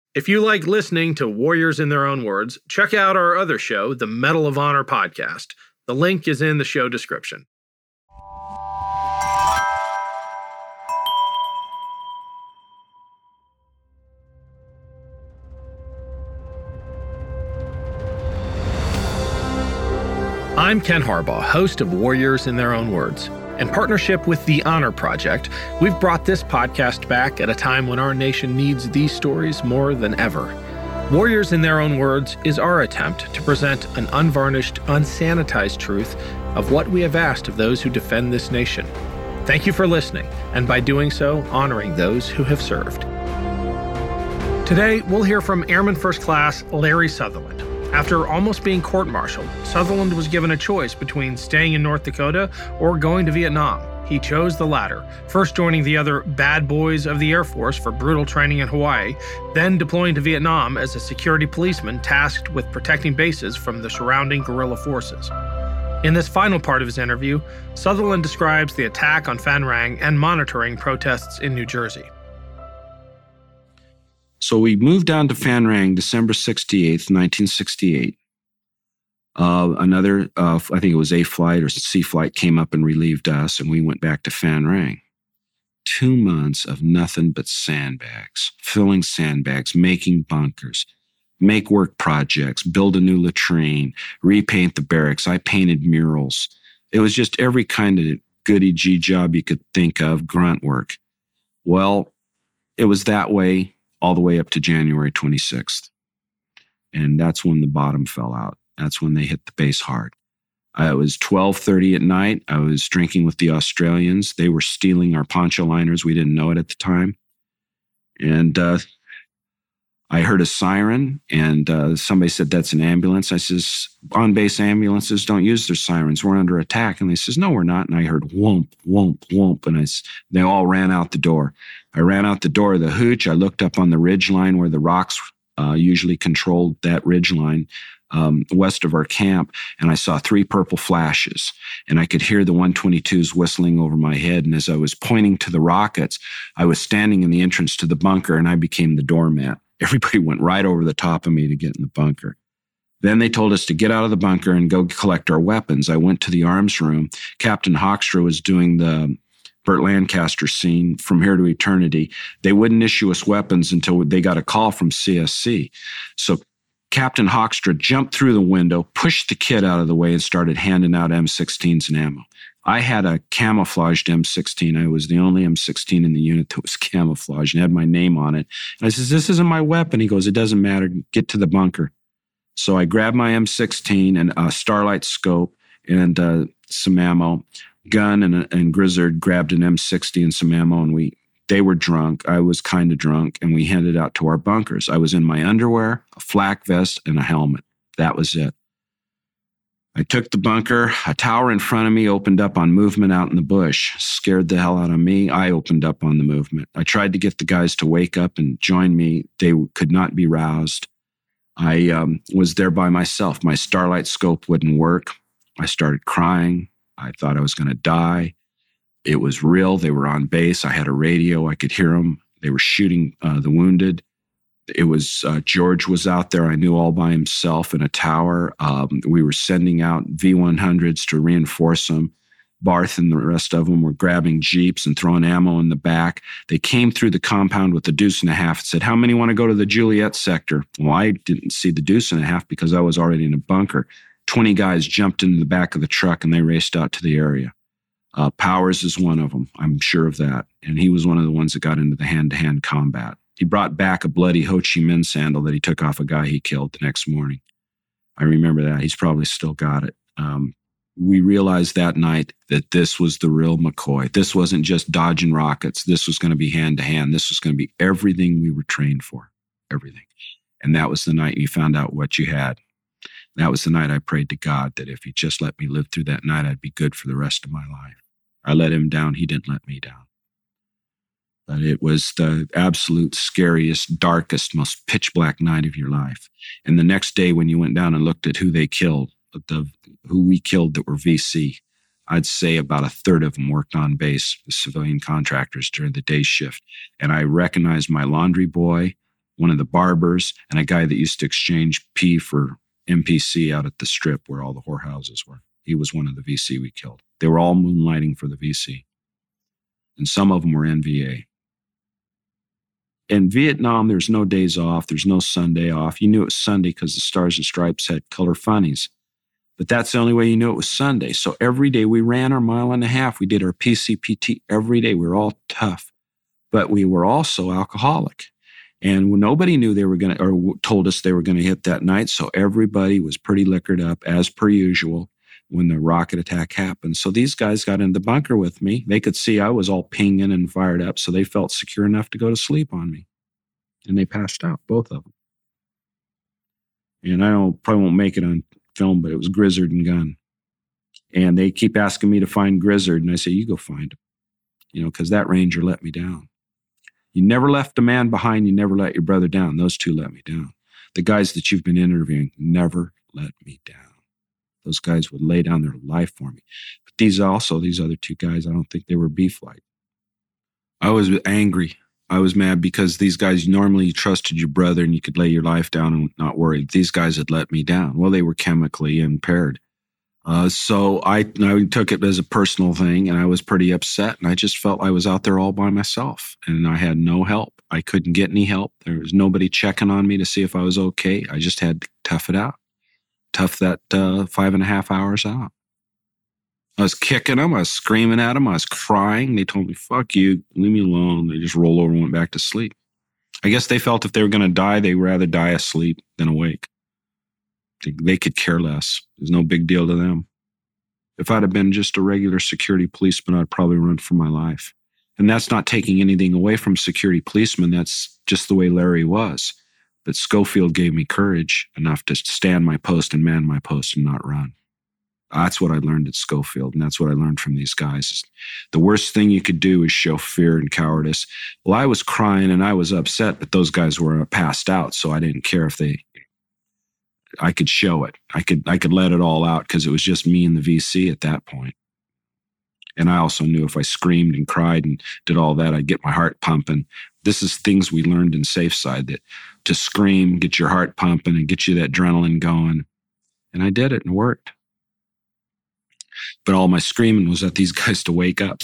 If you like listening to Warriors in Their Own Words, check out our other show, the Medal of Honor podcast. The link is in the show description. I'm Ken Harbaugh, host of Warriors in Their Own Words. In partnership with the Honor Project, we've brought this podcast back at a time when our nation needs these stories more than ever. Warriors in Their Own Words is our attempt to present an unvarnished, unsanitized truth of what we have asked of those who defend this nation. Thank you for listening, and by doing so, honoring those who have served. Today, we'll hear from Airman First Class Larry Sutherland. After almost being court-martialed, Sutherland was given a choice between staying in North Dakota or going to Vietnam. He chose the latter, first joining the other bad boys of the Air Force for brutal training in Hawaii, then deploying to Vietnam as a security policeman tasked with protecting bases from the surrounding guerrilla forces. In this final part of his interview, Sutherland describes the attack on Phan Rang and monitoring protests in New Jersey. So we moved down to Phan Rang December 68th, 1968. I think it was A flight or C flight came up and relieved us, and we went back to Phan Rang. 2 months of nothing but sandbags, filling sandbags, making bunkers, make work projects, build a new latrine, repaint the barracks. I painted murals. It was just every kind of goody-gee job you could think of, grunt work. Well, it was that way all the way up to January 26th. And that's when the bottom fell out. That's when they hit the base hard. It was 12:30 at night. I was drinking with the Australians. They were stealing our poncho liners. We didn't know it at the time. And I heard a siren, and somebody said, "That's an ambulance." I says, "On-base ambulances don't use their sirens. We're under attack." And they says, "No, we're not." And I heard whoomp, whoomp, whoomp. And they all ran out the door. I ran out the door of the hooch. I looked up on the ridge line where the rocks usually controlled that ridge line west of our camp, and I saw 3 purple flashes. And I could hear the 122s whistling over my head. And as I was pointing to the rockets, I was standing in the entrance to the bunker, and I became the doormat. Everybody went right over the top of me to get in the bunker. Then they told us to get out of the bunker and go collect our weapons. I went to the arms room. Captain Hoekstra was doing the Burt Lancaster scene, From Here to Eternity. They wouldn't issue us weapons until they got a call from CSC. So Captain Hoekstra jumped through the window, pushed the kid out of the way, and started handing out M16s and ammo. I had a camouflaged M16. I was the only M16 in the unit that was camouflaged and had my name on it. And I says, "This isn't my weapon." He goes, "It doesn't matter. Get to the bunker." So I grabbed my M16 and a Starlight scope and some ammo. Gun and Grizzard grabbed an M60 and some ammo, and they were drunk. I was kind of drunk, and we headed out to our bunkers. I was in my underwear, a flak vest, and a helmet. That was it. I took the bunker. A tower in front of me opened up on movement out in the bush. Scared the hell out of me. I opened up on the movement. I tried to get the guys to wake up and join me. They could not be roused. I was there by myself. My Starlight scope wouldn't work. I started crying. I thought I was going to die. It was real. They were on base. I had a radio. I could hear them. They were shooting the wounded. It was George was out there. I knew all by himself in a tower. We were sending out V-100s to reinforce them. Barth and the rest of them were grabbing Jeeps and throwing ammo in the back. They came through the compound with a deuce and a half and said, "How many want to go to the Juliet sector?" Well, I didn't see the deuce and a half because I was already in a bunker. 20 guys jumped into the back of the truck and they raced out to the area. Powers is one of them. I'm sure of that. And he was one of the ones that got into the hand-to-hand combat. He brought back a bloody Ho Chi Minh sandal that he took off a guy he killed the next morning. I remember that. He's probably still got it. We realized that night that this was the real McCoy. This wasn't just dodging rockets. This was going to be hand-to-hand. This was going to be everything we were trained for, everything. And that was the night you found out what you had. That was the night I prayed to God that if he just let me live through that night, I'd be good for the rest of my life. I let him down. He didn't let me down. But it was the absolute scariest, darkest, most pitch black night of your life. And the next day when you went down and looked at who they killed, who we killed that were VC, I'd say about a third of them worked on base, the civilian contractors during the day shift. And I recognized my laundry boy, one of the barbers, and a guy that used to exchange P for MPC out at the strip where all the whorehouses were. He was one of the VC we killed. They were all moonlighting for the VC. And some of them were NVA. In Vietnam, there's no days off. There's no Sunday off. You knew it was Sunday because the Stars and Stripes had color funnies. But that's the only way you knew it was Sunday. So every day we ran our mile and a half. We did our PCPT every day. We were all tough. But we were also alcoholic. And nobody knew they were going to, or told us they were going to hit that night. So everybody was pretty liquored up as per usual when the rocket attack happened. So these guys got in the bunker with me. They could see I was all pinging and fired up. So they felt secure enough to go to sleep on me. And they passed out, both of them. And I probably won't make it on film, but it was Grizzard and Gunn. And they keep asking me to find Grizzard. And I say, you go find him, because that Ranger let me down. You never left a man behind. You never let your brother down. Those two let me down. The guys that you've been interviewing never let me down. Those guys would lay down their life for me. But these other two guys, I don't think they were B-Flight. I was angry. I was mad because these guys, normally you trusted your brother and you could lay your life down and not worry. These guys had let me down. Well, they were chemically impaired. So I took it as a personal thing, and I was pretty upset, and I just felt I was out there all by myself, and I had no help. I couldn't get any help. There was nobody checking on me to see if I was okay. I just had to tough it out. Tough that 5.5 hours out. I was kicking them. I was screaming at them. I was crying. They told me, fuck you, leave me alone. They just rolled over and went back to sleep. I guess they felt if they were going to die, they'd rather die asleep than awake. They could care less. There's no big deal to them. If I'd have been just a regular security policeman, I'd probably run for my life. And that's not taking anything away from security policemen. That's just the way Larry was. But Schofield gave me courage enough to stand my post and man my post and not run. That's what I learned at Schofield, and that's what I learned from these guys. The worst thing you could do is show fear and cowardice. Well, I was crying and I was upset, but those guys were passed out, so I didn't care if I could show it. I could let it all out because it was just me and the VC at that point. And I also knew if I screamed and cried and did all that, I'd get my heart pumping. This is things we learned in Safe Side, that to scream, get your heart pumping and get you that adrenaline going. And I did it and it worked. But all my screaming was at these guys to wake up.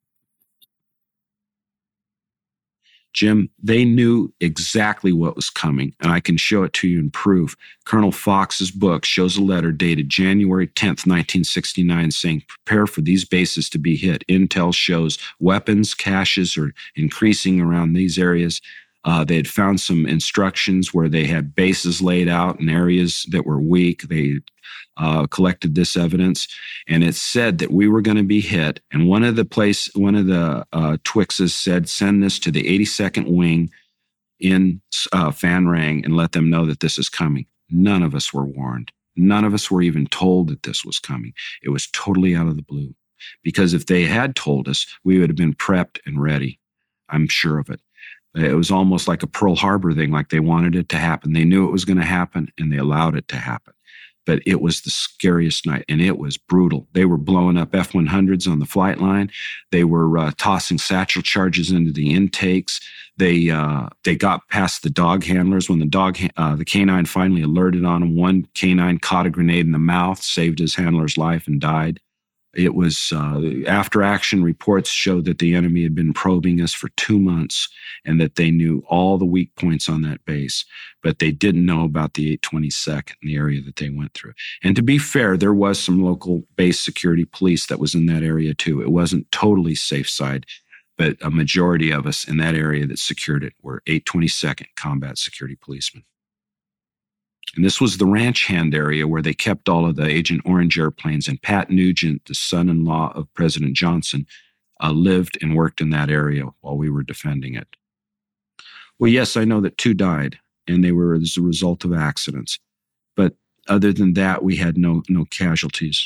Jim, they knew exactly what was coming, and I can show it to you and prove. Colonel Fox's book shows a letter dated January 10th, 1969, saying, prepare for these bases to be hit. Intel shows weapons caches are increasing around these areas. They had found some instructions where they had bases laid out in areas that were weak. They collected this evidence, and it said that we were going to be hit. And one of the Twixes said, send this to the 82nd Wing in Phan Rang and let them know that this is coming. None of us were warned. None of us were even told that this was coming. It was totally out of the blue. Because if they had told us, we would have been prepped and ready. I'm sure of it. It was almost like a Pearl Harbor thing, like they wanted it to happen. They knew it was going to happen, and they allowed it to happen. But it was the scariest night, and it was brutal. They were blowing up F-100s on the flight line. They were tossing satchel charges into the intakes. They got past the dog handlers. When the canine finally alerted on them, one canine caught a grenade in the mouth, saved his handler's life, and died. It was after-action reports showed that the enemy had been probing us for 2 months and that they knew all the weak points on that base, but they didn't know about the 822nd and the area that they went through. And to be fair, there was some local base security police that was in that area too. It wasn't totally Safe Side, but a majority of us in that area that secured it were 822nd Combat Security Policemen. And this was the ranch hand area where they kept all of the Agent Orange airplanes. And Pat Nugent, the son-in-law of President Johnson, lived and worked in that area while we were defending it. Well, yes, I know that 2 died, and they were as a result of accidents. But other than that, we had no casualties.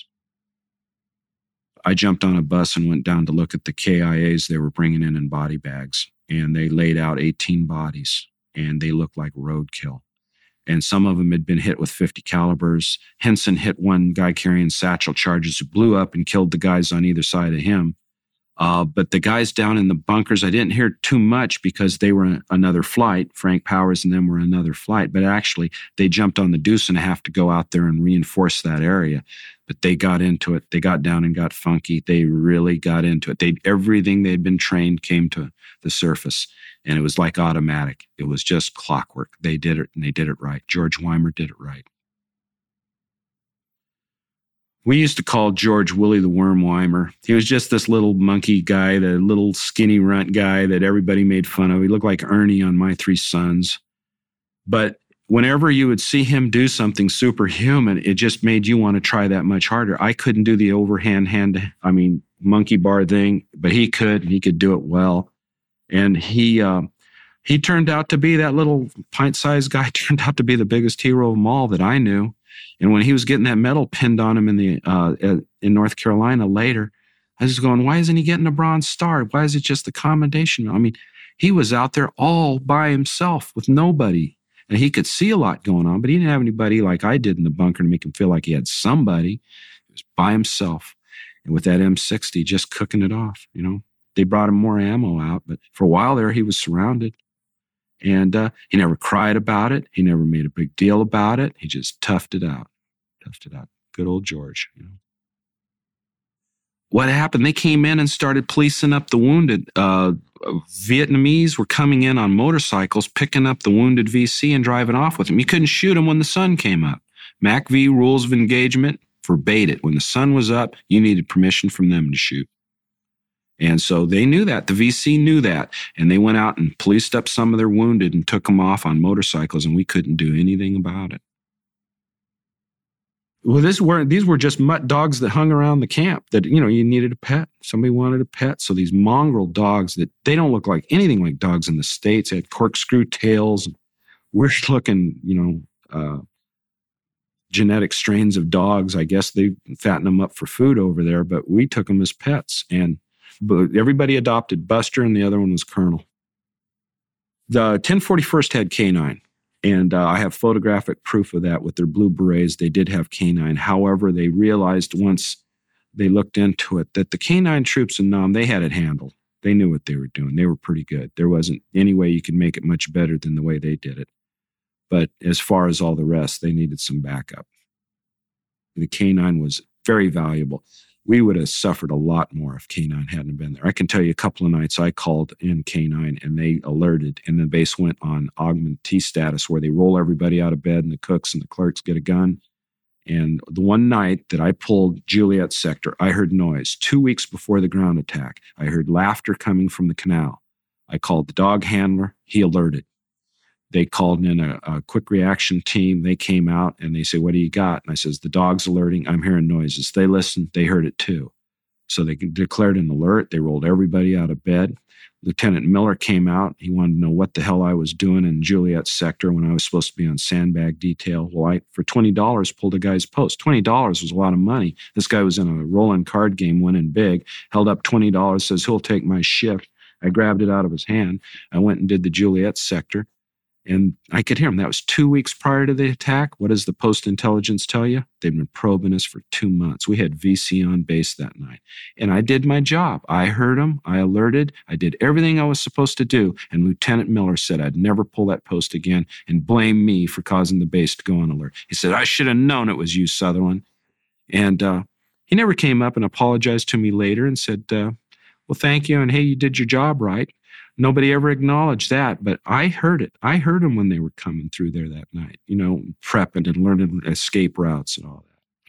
I jumped on a bus and went down to look at the KIAs they were bringing in body bags. And they laid out 18 bodies, and they looked like roadkill. And some of them had been hit with 50 calibers. Henson hit one guy carrying satchel charges who blew up and killed the guys on either side of him. But the guys down in the bunkers, I didn't hear too much because they were another flight. Frank Powers and them were another flight. But actually, they jumped on the Deuce and have to go out there and reinforce that area. But they got into it. They got down and got funky. They really got into it. Everything they'd been trained came to the surface. And it was like automatic. It was just clockwork. They did it, and they did it right. George Weimer did it right. We used to call George Willie the Worm Weimer. He was just this little monkey guy, the little skinny runt guy that everybody made fun of. He looked like Ernie on My Three Sons. But whenever you would see him do something superhuman, it just made you want to try that much harder. I couldn't do the overhand monkey bar thing, but he could, and he could do it well. And he turned out to be, that little pint-sized guy turned out to be the biggest hero of them all that I knew. And when he was getting that medal pinned on him in North Carolina later, I was going, why isn't he getting a Bronze Star? Why is it just the commendation? I mean, he was out there all by himself with nobody. And he could see a lot going on, but he didn't have anybody like I did in the bunker to make him feel like he had somebody. He was by himself. And with that M60, just cooking it off, They brought him more ammo out, but for a while there, he was surrounded. And he never cried about it. He never made a big deal about it. He just toughed it out. Good old George. What happened? They came in and started policing up the wounded. Vietnamese were coming in on motorcycles, picking up the wounded VC and driving off with them. You couldn't shoot them when the sun came up. MACV rules of engagement forbade it. When the sun was up, you needed permission from them to shoot. And so they knew that. The VC knew that. And they went out and policed up some of their wounded and took them off on motorcycles, and we couldn't do anything about it. Well, these were just mutt dogs that hung around the camp that, you needed a pet. Somebody wanted a pet. So these mongrel dogs that they don't look like anything like dogs in the States. They had corkscrew tails, weird looking, genetic strains of dogs. I guess they fatten them up for food over there, but we took them as pets. But everybody adopted Buster, and the other one was Colonel. The 1041st had canine, and I have photographic proof of that with their blue berets. They did have canine. However, they realized once they looked into it that the canine troops in Nam, they had it handled. They knew what they were doing. They were pretty good. There wasn't any way you could make it much better than the way they did it. But as far as all the rest, they needed some backup. The canine was very valuable. We would have suffered a lot more if canine hadn't been there. I can tell you a couple of nights I called in canine and they alerted, and the base went on augmentee status where they roll everybody out of bed and the cooks and the clerks get a gun. And the one night that I pulled Juliet sector, I heard noise 2 weeks before the ground attack. I heard laughter coming from the canal. I called the dog handler. He alerted. They called in a quick reaction team. They came out and they said, what do you got? And I says, the dog's alerting. I'm hearing noises. They listened. They heard it too. So they declared an alert. They rolled everybody out of bed. Lieutenant Miller came out. He wanted to know what the hell I was doing in Juliet sector when I was supposed to be on sandbag detail. Well, I, for $20, pulled a guy's post. $20 was a lot of money. This guy was in a rolling card game, winning big, held up $20, says he'll take my shift. I grabbed it out of his hand. I went and did the Juliet sector. And I could hear him. That was 2 weeks prior to the attack. What does the post intelligence tell you? They've been probing us for 2 months. We had VC on base that night. And I did my job. I heard them. I alerted. I did everything I was supposed to do. And Lieutenant Miller said I'd never pull that post again and blame me for causing the base to go on alert. He said, I should have known it was you, Sutherland. And he never came up and apologized to me later and said, well, thank you. And hey, you did your job right. Nobody ever acknowledged that, but I heard it. I heard them when they were coming through there that night, prepping and learning escape routes and all that.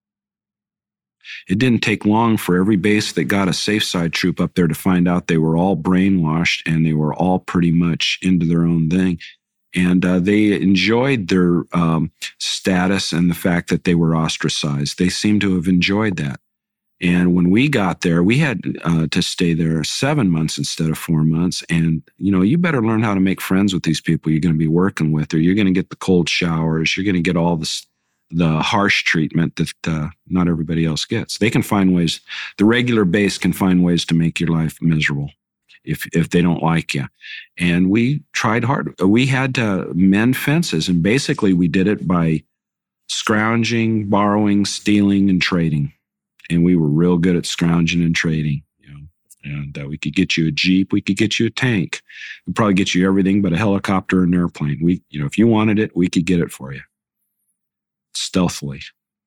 It didn't take long for every base that got a safe side troop up there to find out they were all brainwashed and they were all pretty much into their own thing. And they enjoyed their status and the fact that they were ostracized. They seemed to have enjoyed that. And when we got there, we had to stay there 7 months instead of 4 months. And, you better learn how to make friends with these people you're going to be working with, or you're going to get the cold showers. You're going to get all the harsh treatment that not everybody else gets. They can find ways. The regular base can find ways to make your life miserable if they don't like you. And we tried hard. We had to mend fences. And basically we did it by scrounging, borrowing, stealing, and trading. And we were real good at scrounging and trading. And we could get you a Jeep. We could get you a tank. We'd probably get you everything but a helicopter and an airplane. If you wanted it, we could get it for you. Stealthily.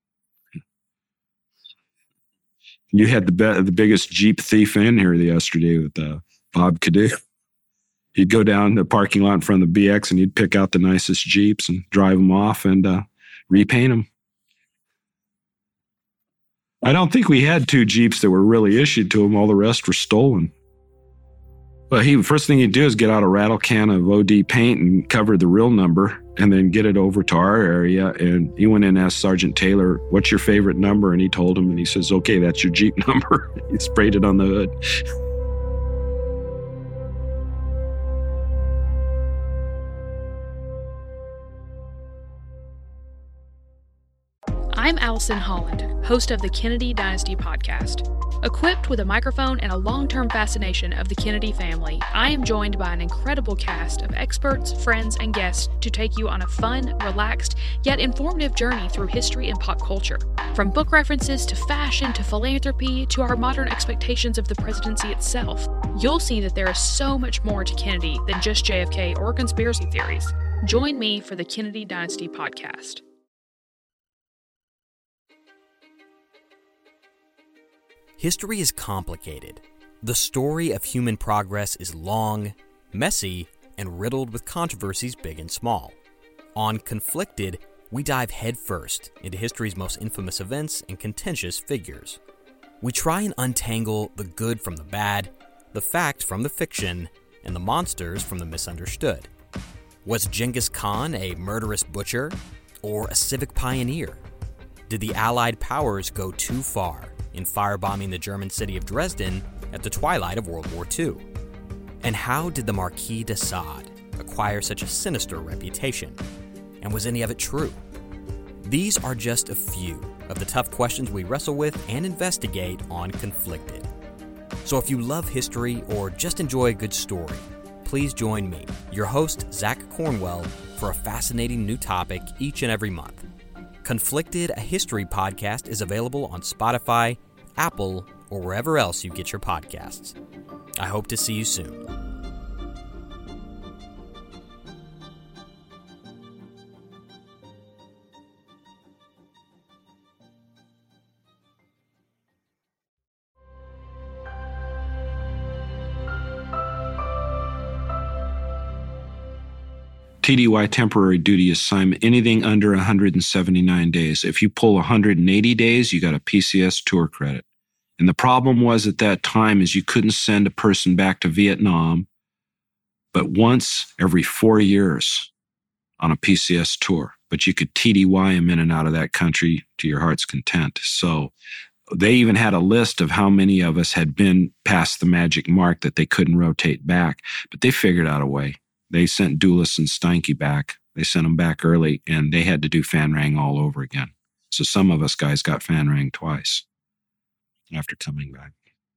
You had the biggest Jeep thief in here yesterday with Bob Cadieux. He'd go down the parking lot in front of the BX and he'd pick out the nicest Jeeps and drive them off and repaint them. I don't think we had 2 Jeeps that were really issued to him. All the rest were stolen. But first thing he'd do is get out a rattle can of OD paint and cover the real number and then get it over to our area. And he went in and asked Sergeant Taylor, "What's your favorite number?" And he told him, and he says, "Okay, that's your Jeep number." He sprayed it on the hood. I'm Allison Holland, host of the Kennedy Dynasty podcast. Equipped with a microphone and a long-term fascination of the Kennedy family, I am joined by an incredible cast of experts, friends, and guests to take you on a fun, relaxed, yet informative journey through history and pop culture. From book references to fashion to philanthropy to our modern expectations of the presidency itself, you'll see that there is so much more to Kennedy than just JFK or conspiracy theories. Join me for the Kennedy Dynasty podcast. History is complicated. The story of human progress is long, messy, and riddled with controversies big and small. On Conflicted, we dive headfirst into history's most infamous events and contentious figures. We try and untangle the good from the bad, the fact from the fiction, and the monsters from the misunderstood. Was Genghis Khan a murderous butcher or a civic pioneer? Did the Allied powers go too far in firebombing the German city of Dresden at the twilight of World War II? And how did the Marquis de Sade acquire such a sinister reputation? And was any of it true? These are just a few of the tough questions we wrestle with and investigate on Conflicted. So if you love history or just enjoy a good story, please join me, your host, Zach Cornwell, for a fascinating new topic each and every month. Conflicted, a history podcast, is available on Spotify, Apple, or wherever else you get your podcasts. I hope to see you soon. TDY, temporary duty assignment, anything under 179 days. If you pull 180 days, you got a PCS tour credit. And the problem was at that time is you couldn't send a person back to Vietnam but once every 4 years on a PCS tour. But you could TDY them in and out of that country to your heart's content. So they even had a list of how many of us had been past the magic mark that they couldn't rotate back. But they figured out a way. They sent Dulles and Steinke back. They sent them back early, and they had to do Phan Rang all over again. So some of us guys got Phan Rang twice after coming back.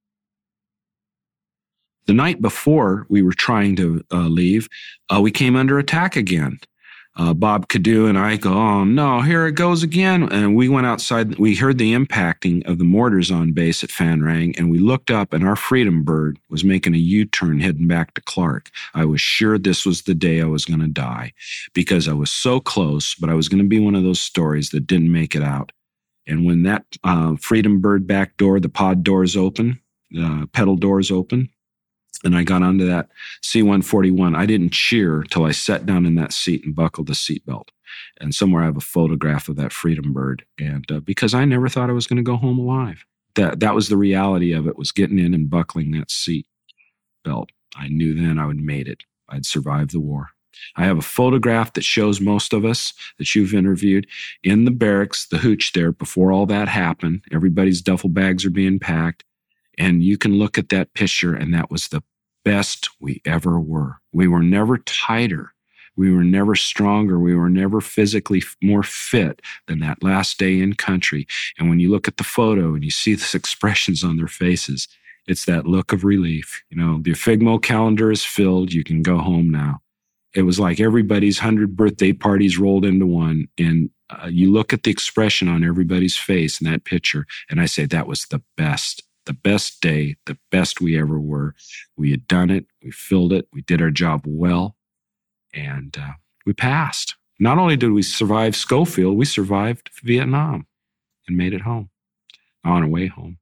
The night before we were trying to leave, we came under attack again. Bob Cadieux and I go, "Oh no, here it goes again." And we went outside. We heard the impacting of the mortars on base at Phan Rang, and we looked up, and our Freedom Bird was making a U-turn heading back to Clark. I was sure this was the day I was going to die because I was so close, but I was going to be one of those stories that didn't make it out. And when that Freedom Bird back door, the pod doors open, pedal doors open, and I got onto that C-141. I didn't cheer till I sat down in that seat and buckled the seatbelt. And somewhere I have a photograph of that Freedom Bird. And because I never thought I was going to go home alive. That was the reality of it, was getting in and buckling that seat belt. I knew then I would made it. I'd survived the war. I have a photograph that shows most of us that you've interviewed in the barracks, the hooch there, before all that happened. Everybody's duffel bags are being packed. And you can look at that picture, and that was the best we ever were. We were never tighter. We were never stronger. We were never physically more fit than that last day in country. And when you look at the photo and you see the expressions on their faces, it's that look of relief. You know, the Figmo calendar is filled. You can go home now. It was like everybody's 100 birthday parties rolled into one. And you look at the expression on everybody's face in that picture, and I say that was the best the best day, the best we ever were. We had done it. We filled it. We did our job well. And we passed. Not only did we survive Schofield, we survived Vietnam and made it home, on our way home.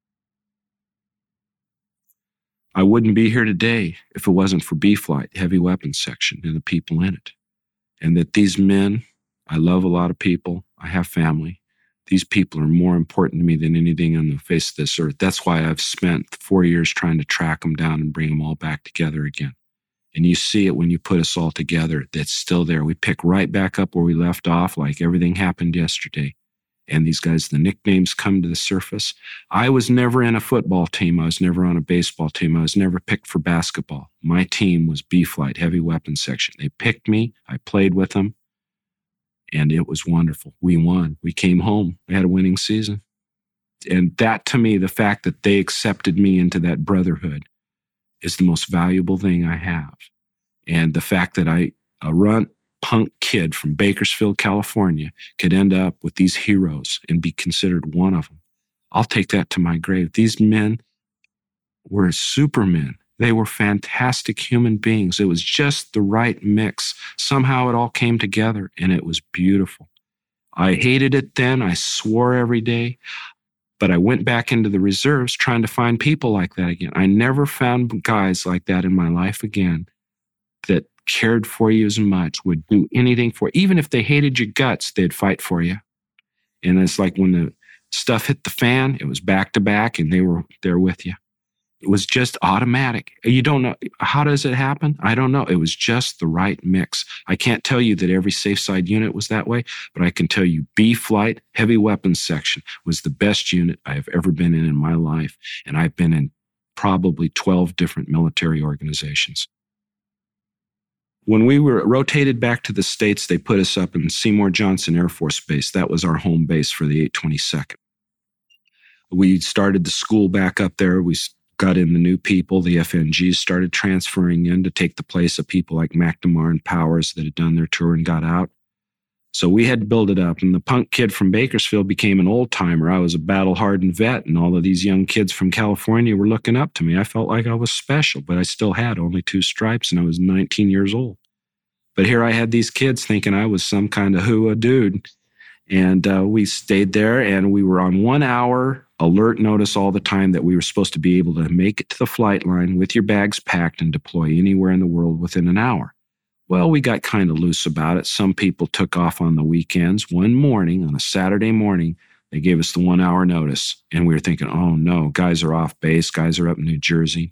I wouldn't be here today if it wasn't for B-Flight, Heavy Weapons Section, and the people in it. And that these men, I love a lot of people. I have family. These people are more important to me than anything on the face of this earth. That's why I've spent 4 years trying to track them down and bring them all back together again. And you see it when you put us all together. That's still there. We pick right back up where we left off, like everything happened yesterday. And these guys, the nicknames come to the surface. I was never in a football team. I was never on a baseball team. I was never picked for basketball. My team was B-Flight, Heavy Weapons Section. They picked me. I played with them. And it was wonderful. We won. We came home. We had a winning season. And that, to me, the fact that they accepted me into that brotherhood is the most valuable thing I have. And the fact that a runt punk kid from Bakersfield, California, could end up with these heroes and be considered one of them. I'll take that to my grave. These men were supermen. They were fantastic human beings. It was just the right mix. Somehow it all came together, and it was beautiful. I hated it then. I swore every day. But I went back into the reserves trying to find people like that again. I never found guys like that in my life again that cared for you as much, would do anything for you. Even if they hated your guts, they'd fight for you. And it's like when the stuff hit the fan, it was back to back, and they were there with you. It was just automatic. You don't know. How does it happen? I don't know. It was just the right mix. I can't tell you that every Safe Side unit was that way, but I can tell you B-Flight, Heavy Weapons Section, was the best unit I have ever been in my life. And I've been in probably 12 different military organizations. When we were rotated back to the States, they put us up in Seymour Johnson Air Force Base. That was our home base for the 822nd. We started the school back up there. We got in the new people. The FNGs started transferring in to take the place of people like McNamara and Powers that had done their tour and got out. So we had to build it up. And the punk kid from Bakersfield became an old-timer. I was a battle-hardened vet, and all of these young kids from California were looking up to me. I felt like I was special, but I still had only 2 stripes, and I was 19 years old. But here I had these kids thinking I was some kind of hooah dude. And we stayed there, and we were on 1 hour alert notice all the time that we were supposed to be able to make it to the flight line with your bags packed and deploy anywhere in the world within an hour. Well, we got kind of loose about it. Some people took off on the weekends. One morning, on a Saturday morning, they gave us the 1 hour notice. And we were thinking, oh no, guys are off base. Guys are up in New Jersey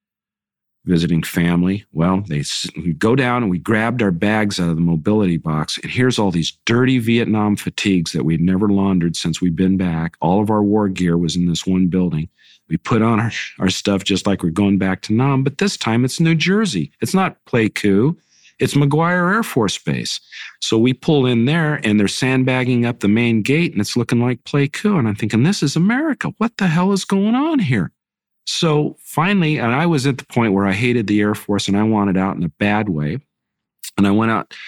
visiting family. Well, we go down and we grabbed our bags out of the mobility box. And here's all these dirty Vietnam fatigues that we'd never laundered since we'd been back. All of our war gear was in this one building. We put on our stuff just like we're going back to Nam, but this time it's New Jersey. It's not Pleiku. It's McGuire Air Force Base. So we pull in there, and they're sandbagging up the main gate, and it's looking like Pleiku. And I'm thinking, this is America. What the hell is going on here? So finally, and I was at the point where I hated the Air Force, and I wanted out in a bad way. And I went out.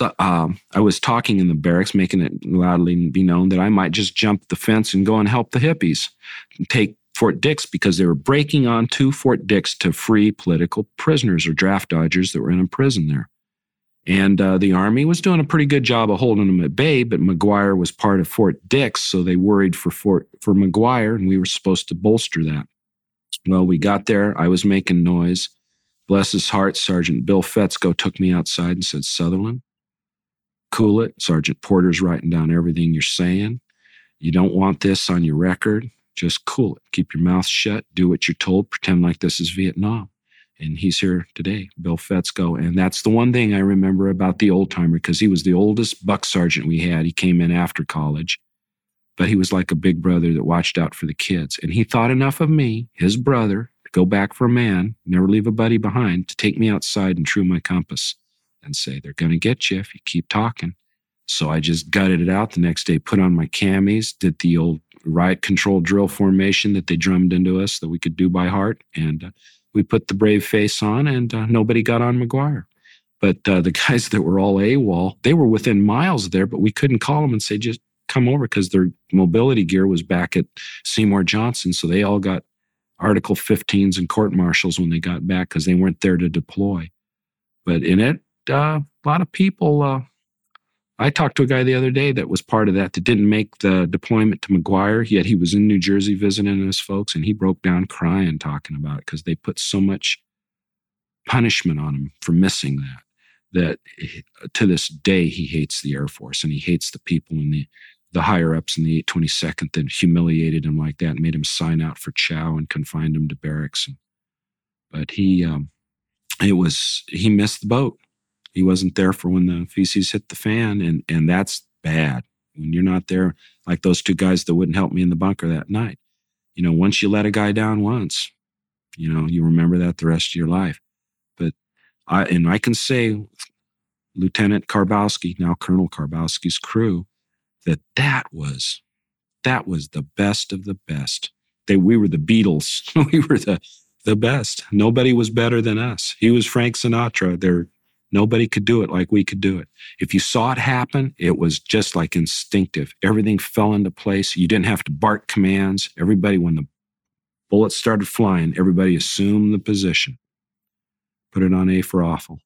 I was talking in the barracks, making it loudly be known that I might just jump the fence and go and help the hippies and take Fort Dix, because they were breaking onto Fort Dix to free political prisoners or draft dodgers that were in a prison there. And the Army was doing a pretty good job of holding them at bay, but McGuire was part of Fort Dix, so they worried for McGuire, and we were supposed to bolster that. Well, we got there. I was making noise. Bless his heart, Sergeant Bill Fetzko took me outside and said, Sutherland, cool it. Sergeant Porter's writing down everything you're saying. You don't want this on your record. Just cool it. Keep your mouth shut. Do what you're told. Pretend like this is Vietnam. And he's here today, Bill Fetzko. And that's the one thing I remember about the old-timer, because he was the oldest buck sergeant we had. He came in after college. But he was like a big brother that watched out for the kids. And he thought enough of me, his brother, to go back for a man, never leave a buddy behind, to take me outside and true my compass and say, they're going to get you if you keep talking. So I just gutted it out the next day, put on my camis, did the old riot control drill formation that they drummed into us that we could do by heart. And we put the brave face on, and nobody got on McGuire. But the guys that were all AWOL, they were within miles there, but we couldn't call them and say, just come over, because their mobility gear was back at Seymour Johnson. So they all got Article 15s and court martials when they got back because they weren't there to deploy. But in it, a lot of people, I talked to a guy the other day that was part of that didn't make the deployment to McGuire, yet he was in New Jersey visiting his folks, and he broke down crying talking about it because they put so much punishment on him for missing that to this day he hates the Air Force, and he hates the people in the higher-ups in the 822nd that humiliated him like that and made him sign out for chow and confined him to barracks. But he missed the boat. He wasn't there for when the feces hit the fan, and that's bad. When you're not there, like those two guys that wouldn't help me in the bunker that night. Once you let a guy down once, you remember that the rest of your life. But I can say Lieutenant Karbowski, now Colonel Karbowski's crew, that was the best of the best. We were the Beatles. We were the best. Nobody was better than us. He was Frank Sinatra. Nobody could do it like we could do it. If you saw it happen, it was just like instinctive. Everything fell into place. You didn't have to bark commands. Everybody, when the bullets started flying, everybody assumed the position. Put it on A for awful.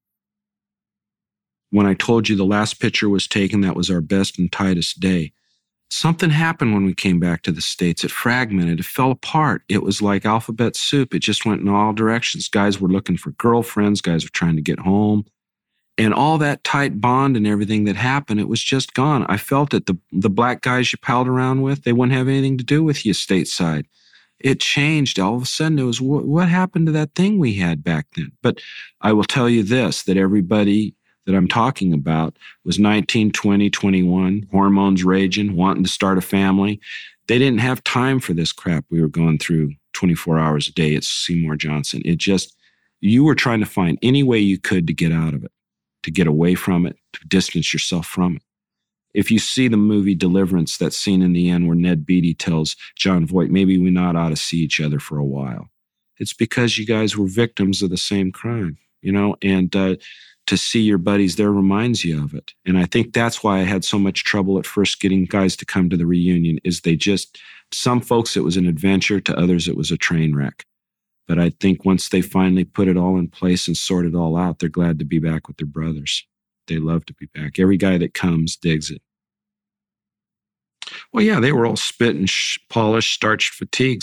When I told you the last picture was taken, that was our best and tightest day. Something happened when we came back to the States. It fragmented. It fell apart. It was like alphabet soup. It just went in all directions. Guys were looking for girlfriends. Guys were trying to get home. And all that tight bond and everything that happened, it was just gone. I felt it. The black guys you palled around with, they wouldn't have anything to do with you stateside. It changed. All of a sudden, it was, what happened to that thing we had back then? But I will tell you this, that everybody that I'm talking about was 19, 20, 21, hormones raging, wanting to start a family. They didn't have time for this crap we were going through 24 hours a day at Seymour Johnson. You were trying to find any way you could to get out of it, to get away from it, to distance yourself from it. If you see the movie Deliverance, that scene in the end where Ned Beatty tells John Voight, maybe we not ought to see each other for a while. It's because you guys were victims of the same crime, and to see your buddies there reminds you of it. And I think that's why I had so much trouble at first getting guys to come to the reunion, is some folks it was an adventure, to others it was a train wreck. But I think once they finally put it all in place and sort it all out, they're glad to be back with their brothers. They love to be back. Every guy that comes digs it. Well, yeah, they were all spit and polished, starched fatigues.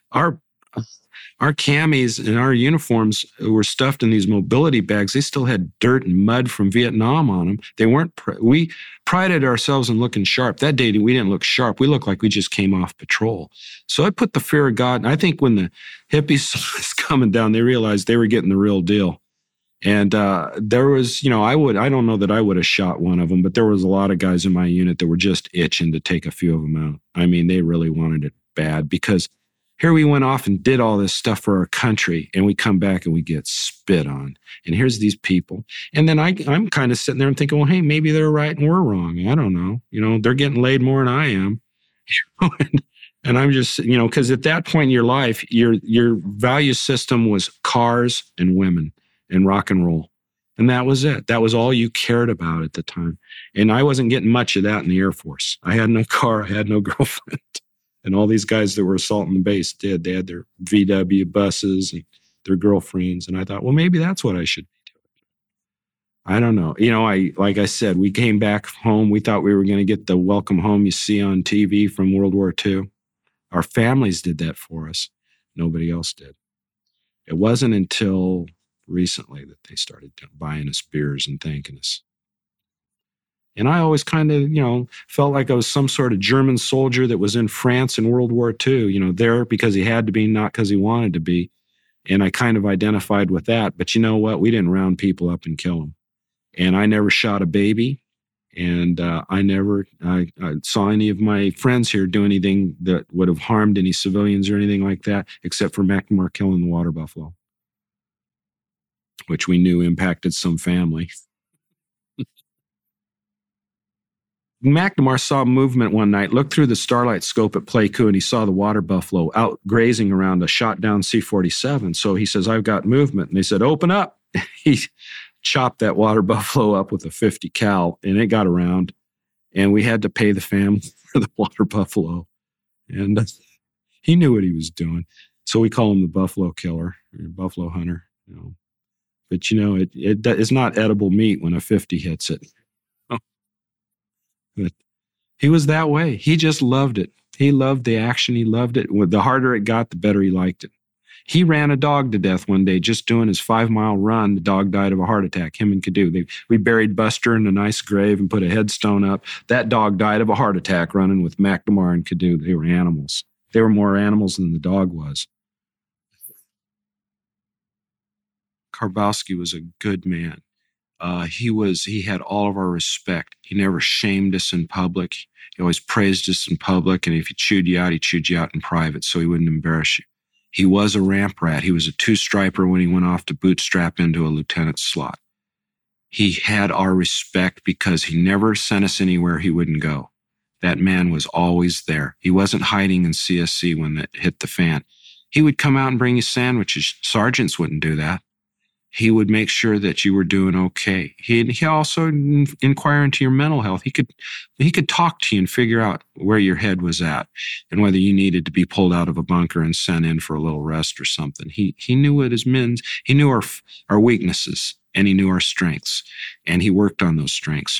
Our camis and our uniforms were stuffed in these mobility bags. They still had dirt and mud from Vietnam on them. They weren't. We prided ourselves in looking sharp. That day, we didn't look sharp. We looked like we just came off patrol. So I put the fear of God. And I think when the hippies saw us coming down, they realized they were getting the real deal. And there was, I don't know that I would have shot one of them, but there was a lot of guys in my unit that were just itching to take a few of them out. I mean, they really wanted it bad, because here we went off and did all this stuff for our country, and we come back and we get spit on. And here's these people. And then I'm kind of sitting there and thinking, well, hey, maybe they're right and we're wrong. I don't know. They're getting laid more than I am. And I'm just, because at that point in your life, your value system was cars and women and rock and roll. And that was it. That was all you cared about at the time. And I wasn't getting much of that in the Air Force. I had no car. I had no girlfriend. And all these guys that were assaulting the base did. They had their VW buses and their girlfriends. And I thought, well, maybe that's what I should be doing. I don't know. Like I said, we came back home. We thought we were going to get the welcome home you see on TV from World War II. Our families did that for us. Nobody else did. It wasn't until recently that they started buying us beers and thanking us. And I always kind of, felt like I was some sort of German soldier that was in France in World War II, there because he had to be, not because he wanted to be. And I kind of identified with that. But you know what? We didn't round people up and kill them. And I never shot a baby. And I never saw any of my friends here do anything that would have harmed any civilians or anything like that, except for McNamara killing the water buffalo, which we knew impacted some family. McNamara saw movement one night, looked through the starlight scope at Pleiku, and he saw the water buffalo out grazing around a shot down C-47. So he says, I've got movement. And they said, open up. He chopped that water buffalo up with a 50 cal, and it got around. And we had to pay the family for the water buffalo. And he knew what he was doing. So we call him the buffalo killer, or buffalo hunter. But it's not edible meat when a 50 hits it. But he was that way. He just loved it. He loved the action. He loved it. The harder it got, the better he liked it. He ran a dog to death one day just doing his 5-mile run. The dog died of a heart attack, him and Kadu. We buried Buster in a nice grave and put a headstone up. That dog died of a heart attack running with McNamara and Kadu. They were animals. They were more animals than the dog was. Karbowski was a good man. He had all of our respect. He never shamed us in public. He always praised us in public. And if he chewed you out in private so he wouldn't embarrass you. He was a ramp rat. He was a 2-striper when he went off to bootstrap into a lieutenant's slot. He had our respect because he never sent us anywhere he wouldn't go. That man was always there. He wasn't hiding in CSC when it hit the fan. He would come out and bring you sandwiches. Sergeants wouldn't do that. He would make sure that you were doing okay. He also inquire into your mental health. He could talk to you and figure out where your head was at and whether you needed to be pulled out of a bunker and sent in for a little rest or something. He knew what his men. He knew our weaknesses and he knew our strengths, and he worked on those strengths.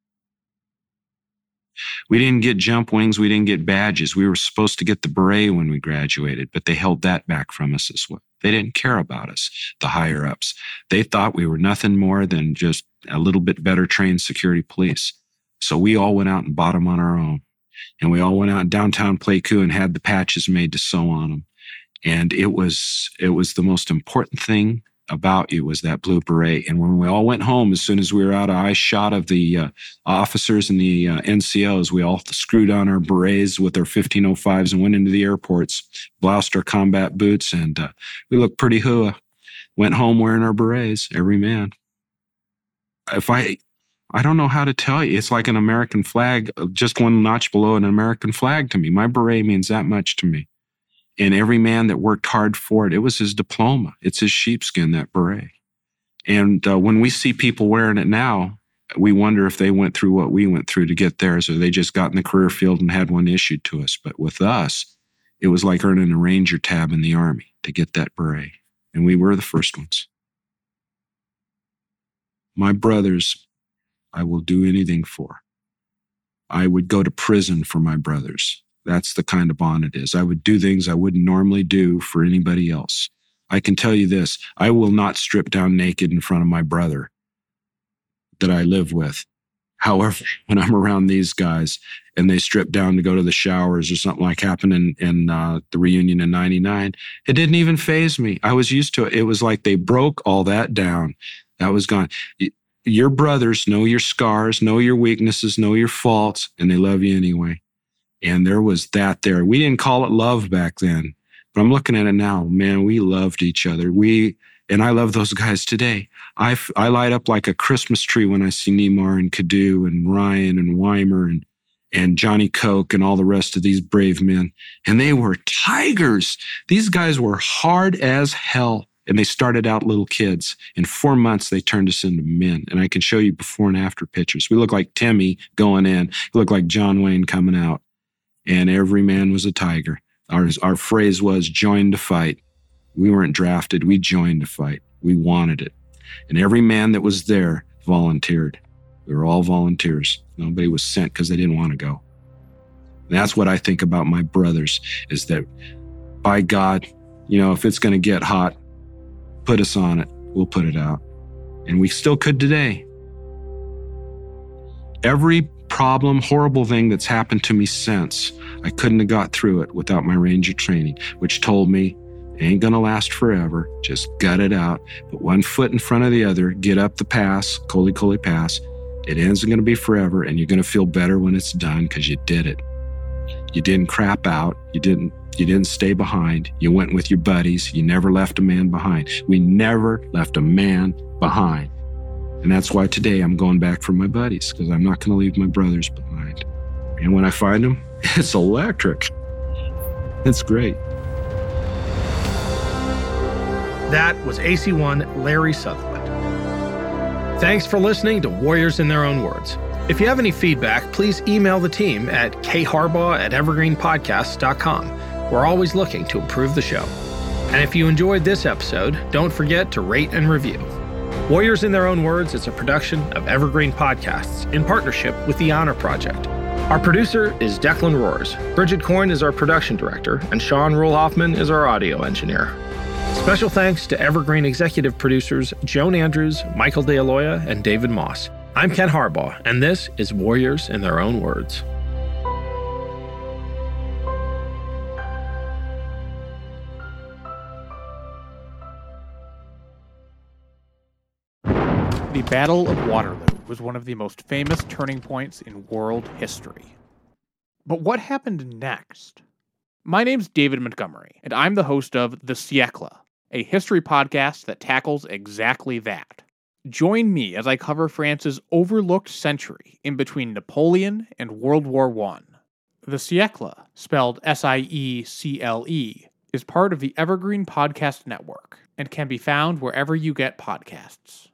We didn't get jump wings. We didn't get badges. We were supposed to get the beret when we graduated, but they held that back from us as well. They didn't care about us, the higher ups. They thought we were nothing more than just a little bit better trained security police. So we all went out and bought them on our own. And we all went out in downtown Pleiku and had the patches made to sew on them. And it was the most important thing about you was that blue beret. And when we all went home, as soon as we were out of eye shot of the officers and the NCOs, we all screwed on our berets with our 1505s and went into the airports, bloused our combat boots, and we looked pretty hua. Went home wearing our berets, every man. I don't know how to tell you. It's like an American flag, just one notch below an American flag to me. My beret means that much to me. And every man that worked hard for it, it was his diploma. It's his sheepskin, that beret. And when we see people wearing it now, we wonder if they went through what we went through to get theirs, or they just got in the career field and had one issued to us. But with us, it was like earning a Ranger tab in the Army to get that beret. And we were the first ones. My brothers, I will do anything for. I would go to prison for my brothers. That's the kind of bond it is. I would do things I wouldn't normally do for anybody else. I can tell you this, I will not strip down naked in front of my brother that I live with. However, when I'm around these guys and they strip down to go to the showers or something like happened in the reunion in 99, it didn't even faze me. I was used to it. It was like they broke all that down. That was gone. Your brothers know your scars, know your weaknesses, know your faults, and they love you anyway. And there was that there. We didn't call it love back then, but I'm looking at it now. Man, we loved each other. And I love those guys today. I light up like a Christmas tree when I see Neymar and Kadu and Ryan and Weimer and Johnny Koch and all the rest of these brave men. And they were tigers. These guys were hard as hell. And they started out little kids. In 4 months, they turned us into men. And I can show you before and after pictures. We look like Timmy going in. We look like John Wayne coming out. And every man was a tiger. Our phrase was join to fight. We weren't drafted. We joined to fight. We wanted it. And every man that was there volunteered. We were all volunteers. Nobody was sent because they didn't want to go. And that's what I think about my brothers, is that by God, if it's going to get hot, put us on it. We'll put it out. And we still could today. Every problem, horrible thing that's happened to me since, I couldn't have got through it without my Ranger training, which told me it ain't gonna last forever. Just gut it out. Put one foot in front of the other, get up the pass, Koli Pass. It isn't gonna be forever, and you're gonna feel better when it's done because you did it. You didn't crap out. You didn't stay behind. You went with your buddies. You never left a man behind. We never left a man behind. And that's why today I'm going back for my buddies, because I'm not going to leave my brothers behind. And when I find them, it's electric. It's great. That was AC1 Larry Sutherland. Thanks for listening to Warriors in Their Own Words. If you have any feedback, please email the team at kharbaugh@evergreenpodcasts.com. We're always looking to improve the show. And if you enjoyed this episode, don't forget to rate and review. Warriors in Their Own Words is a production of Evergreen Podcasts in partnership with the Honor Project. Our producer is Declan Roars. Bridget Coyne is our production director, and Sean Ruhl-Hoffman is our audio engineer. Special thanks to Evergreen executive producers Joan Andrews, Michael DeAloia, and David Moss. I'm Ken Harbaugh, and this is Warriors in Their Own Words. The Battle of Waterloo was one of the most famous turning points in world history. But what happened next? My name's David Montgomery, and I'm the host of The Siècle, a history podcast that tackles exactly that. Join me as I cover France's overlooked century in between Napoleon and World War I. The Siècle, spelled S-I-E-C-L-E, is part of the Evergreen Podcast Network and can be found wherever you get podcasts.